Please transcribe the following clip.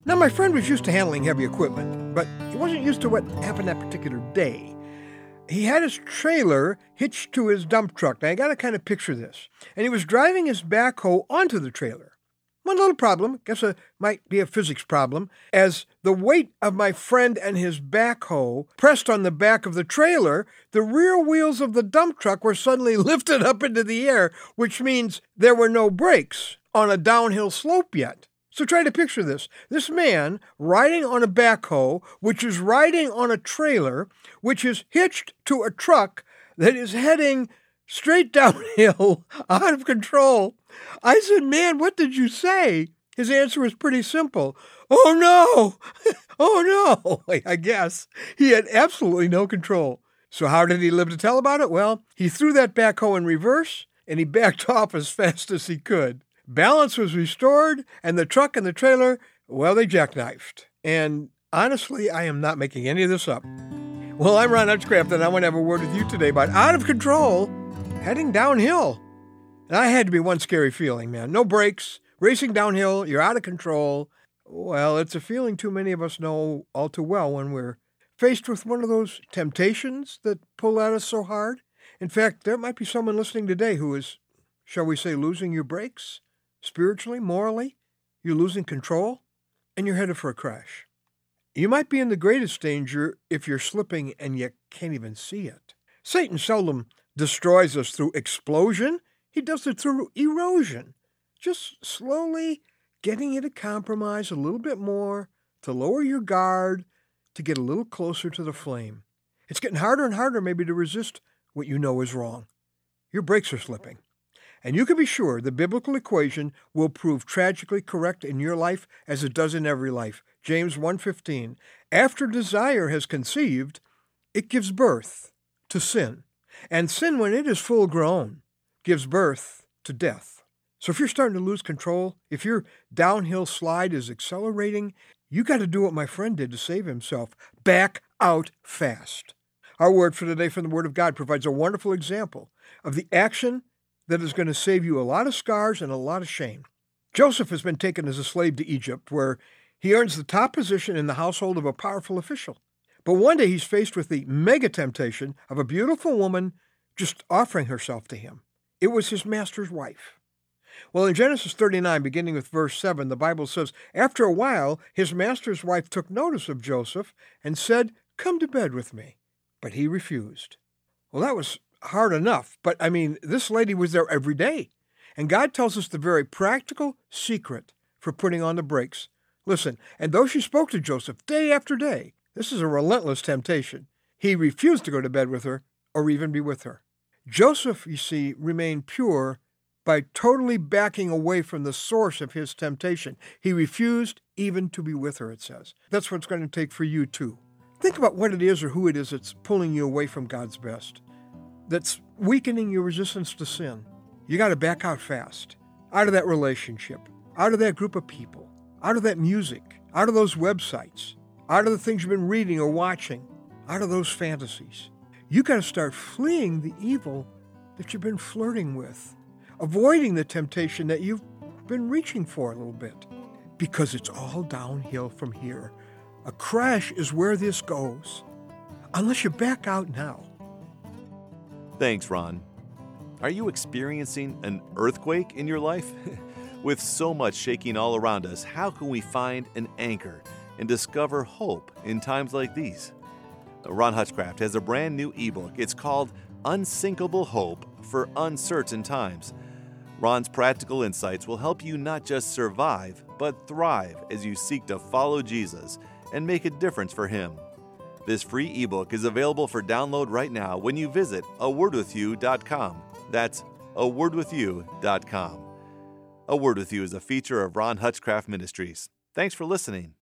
Now, my friend was used to handling heavy equipment, but he wasn't used to what happened that particular day. He had his trailer hitched to his dump truck. Now, you got to kind of picture this. And he was driving his backhoe onto the trailer. One little problem, guess it might be a physics problem, as the weight of my friend and his backhoe pressed on the back of the trailer, the rear wheels of the dump truck were suddenly lifted up into the air, which means there were no brakes on a downhill slope yet. So try to picture this. This man riding on a backhoe, which is riding on a trailer, which is hitched to a truck that is heading straight downhill, out of control. I said, man, what did you say? His answer was pretty simple. Oh, no. Oh, no. I guess he had absolutely no control. So how did he live to tell about it? Well, he threw that backhoe in reverse, and he backed off as fast as he could. Balance was restored, and the truck and the trailer, well, they jackknifed. And honestly, I am not making any of this up. Well, I'm Ron Hutchcraft, and I want to have a word with you today about out of control, heading downhill. And I had to be one scary feeling, man. No brakes, racing downhill, you're out of control. Well, it's a feeling too many of us know all too well when we're faced with one of those temptations that pull at us so hard. In fact, there might be someone listening today who is, shall we say, losing your brakes. Spiritually, morally, you're losing control, and you're headed for a crash. You might be in the greatest danger if you're slipping and you can't even see it. Satan seldom destroys us through explosion. He does it through erosion, just slowly getting you to compromise a little bit more, to lower your guard, to get a little closer to the flame. It's getting harder and harder maybe to resist what you know is wrong. Your brakes are slipping. And you can be sure the biblical equation will prove tragically correct in your life as it does in every life. James 1:15, after desire has conceived, it gives birth to sin. And sin, when it is full grown, gives birth to death. So if you're starting to lose control, if your downhill slide is accelerating, you got to do what my friend did to save himself. Back out fast. Our word for today from the Word of God provides a wonderful example of the action that is going to save you a lot of scars and a lot of shame. Joseph has been taken as a slave to Egypt, where he earns the top position in the household of a powerful official. But one day he's faced with the mega temptation of a beautiful woman just offering herself to him. It was his master's wife. Well, in Genesis 39, beginning with verse 7, the Bible says, after a while, his master's wife took notice of Joseph and said, come to bed with me. But he refused. Well, that was hard enough, but this lady was there every day. And God tells us the very practical secret for putting on the brakes. Listen, and though she spoke to Joseph day after day, this is a relentless temptation, he refused to go to bed with her or even be with her. Joseph, you see, remained pure by totally backing away from the source of his temptation. He refused even to be with her, it says. That's what it's going to take for you too. Think about what it is or who it is that's pulling you away from God's best, that's weakening your resistance to sin. You got to back out fast, out of that relationship, out of that group of people, out of that music, out of those websites, out of the things you've been reading or watching, out of those fantasies. You got to start fleeing the evil that you've been flirting with, avoiding the temptation that you've been reaching for a little bit, because it's all downhill from here. A crash is where this goes, unless you back out now. Thanks, Ron. Are you experiencing an earthquake in your life? With so much shaking all around us, how can we find an anchor and discover hope in times like these? Ron Hutchcraft has a brand new ebook. It's called Unsinkable Hope for Uncertain Times. Ron's practical insights will help you not just survive, but thrive as you seek to follow Jesus and make a difference for Him. This free ebook is available for download right now when you visit awordwithyou.com. That's awordwithyou.com. A Word With You is a feature of Ron Hutchcraft Ministries. Thanks for listening.